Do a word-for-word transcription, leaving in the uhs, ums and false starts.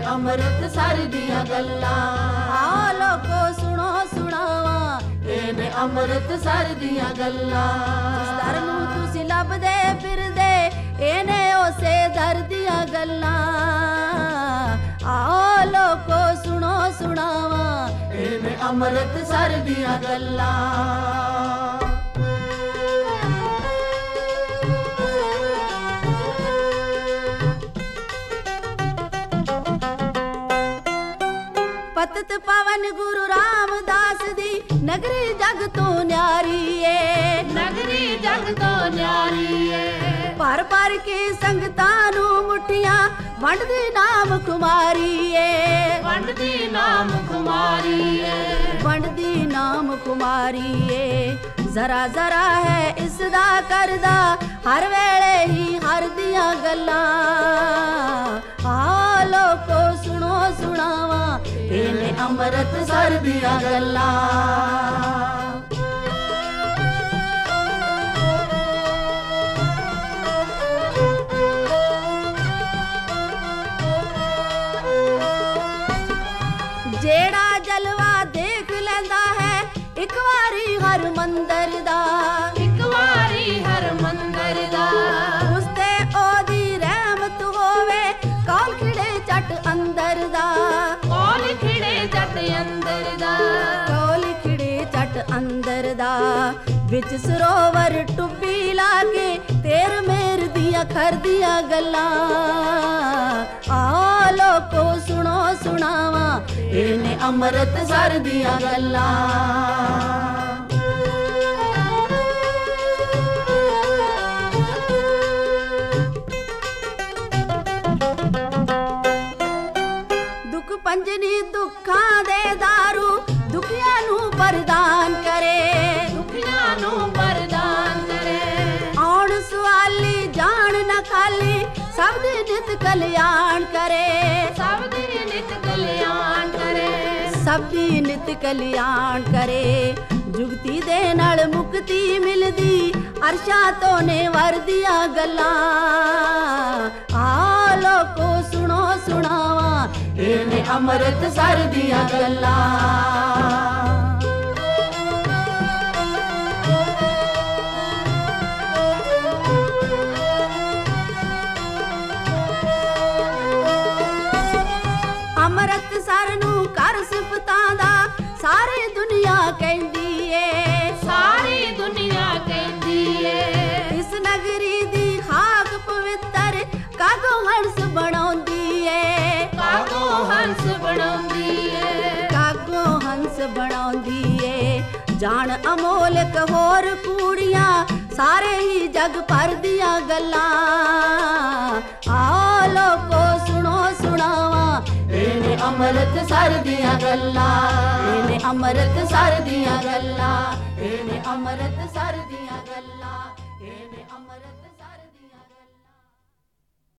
ਅੰਮ੍ਰਿਤਸਰ ਦੀਆਂ ਗੱਲਾਂ। ਆਓ ਲੋਕੋ ਸੁਣੋ ਸੁਣਾਵਾ ਇਹ ਨੇ ਅੰਮ੍ਰਿਤਸਰ ਦੀਆਂ ਗੱਲਾਂ। ਜਿਸ ਦਰ ਨੂੰ ਤੁਸੀਂ ਲੱਭਦੇ ਫਿਰਦੇ ਇਹ ਨੇ ਉਸੇ ਦਰ ਦੀਆਂ ਗੱਲਾਂ। ਆਓ ਲੋਕੋ ਸੁਣੋ ਸੁਣਾਵਾ ਇਹ ਨੇ ਅੰਮ੍ਰਿਤਸਰ ਦੀਆਂ ਗੱਲਾਂ। पतत पावन गुरु रामदास दी नगरी जग तो न्यारी ए। नगरी जग तो न्यारी ए। पर पर के संगतां नू मुठियां वंडदी नाम कुमारी ए। वंडदी नाम कुमारी ए। वंडदी नाम कुमारी ए। जरा जरा है इसदा करदा हर वेले ही हर दियां गल्लां। आ लोको सुनो सुनावा इने ਅੰਮ੍ਰਿਤਸਰ ਦੀਆਂ ਗੱਲਾਂ। ਜਿਹੜਾ ਜਲਵਾ ਦੇਖ ਲੈਂਦਾ ਹੈ ਇੱਕ ਵਾਰੀ ਹਰ ਮੰਦਰ ਦਾ। ਇੱਕ ਵਾਰੀ ਹਰ ਮੰਦਰ ਦਾ। ਉਸ ਤੇ ਉਹਦੀ ਰਹਿਮਤ ਹੋਵੇ ਕੌਲ ਖਿੜੇ ਚੱਟ ਅੰਦਰ ਦਾ। ਕੌਲ ਖਿੜੇ ਚੱਟ ਅੰਦਰ ਦਾ। ਕੌਲ ਖਿੜੇ ਚੱਟ ਅੰਦਰ ਦਾ। ਵਿੱਚ ਸਰੋਵਰ ਟੁੱਬੀ ਲਾ ਕੇ ਤੇਰ ਮੇਰ ਦੀਆਂ ਖਰਦੀਆਂ ਗੱਲਾਂ। ਆਓ ਲੋਕੋ ਸੁਣੋ ਸੁਣਾਵਾ ਇਹ ਨੇ ਅੰਮ੍ਰਿਤਸਰ ਦੀਆਂ ਗੱਲਾਂ। ਪੰਜਨੀ ਦੁੱਖਾਂ ਦੇ ਦਾਰੂ ਦੁਖੀਆਂ ਨੂੰ ਵਰਦਾਨ ਕਰੇ। ਦੁਖੀਆਂ ਨੂੰ ਵਰਦਾਨ ਕਰੇ। ਆਉਣ ਸਵਾਲੀ ਜਾਣ ਨਾ ਖਾਲੀ ਸਭ ਦੀ ਨਿਤ ਕਲਿਆਣ ਕਰੇ। ਸਭ ਦੀ ਨਿਤ ਕਲਿਆਣ ਕਰੇ। ਸਭ ਦੀ ਨਿਤ ਕਲਿਆਣ ਕਰੇ। ਜੁਗਤੀ ਦੇ ਨਾਲ ਮੁਕਤੀ ਮਿਲਦੀ ਅਰਸ਼ਾਂ ਤੋਂ ਨੇ ਵਰਦੀਆਂ ਗੱਲਾਂ। ਆ ਲੋਕੋ ਸੁਣੋ ਸੁਣਾਵਾ ਇਹ ਨੇ ਅੰਮ੍ਰਿਤਸਰ ਦੀਆਂ ਗੱਲਾਂ। ਅੰਮ੍ਰਿਤਸਰ ਨੂੰ ਕਰ ਸਿਫਤਾਂ ਦਾ ਸਾਰੀ ਦੁਨੀਆ ਕਹਿੰਦੀ ਏ। ਸਾਰੀ ਦੁਨੀਆ ਕਹਿੰਦੀ ਏ। ਇਸ ਨਗਰੀ ਦੀ ਖਾਕ ਪਵਿੱਤਰ ਕਾਗੋ ਹੰਸ ਬਣਾਉਂਦੀ ਏ। ਕਾਗੋ ਹੰਸ ਬਣਾਉਂਦੀ ਏ। ਕਾਗੋ ਹੰਸ ਬਣਾਉਂਦੀ ਏ। ਜਾਣ ਅਮੋਲਕ ਹੋਰ ਕੂੜੀਆਂ ਸਾਰੇ ਹੀ ਜਗ ਭਰ ਦੀਆਂ ਗੱਲਾਂ। ਆਓ ਲੋਕੋ ਸੁਣੋ ਸੁਣਾਵਾ ਇਹ ਨੇ ਅੰਮ੍ਰਿਤਸਰ ਦੀਆਂ ਗੱਲਾਂ। ਇਹ ਨੇ ਅੰਮ੍ਰਿਤਸਰ ਦੀਆਂ ਗੱਲਾਂ। ਇਹ ਨੇ ਅੰਮ੍ਰਿਤਸਰ ਦੀਆਂ ਗੱਲਾਂ। ਇਹ ਨੇ ਅੰਮ੍ਰਿਤ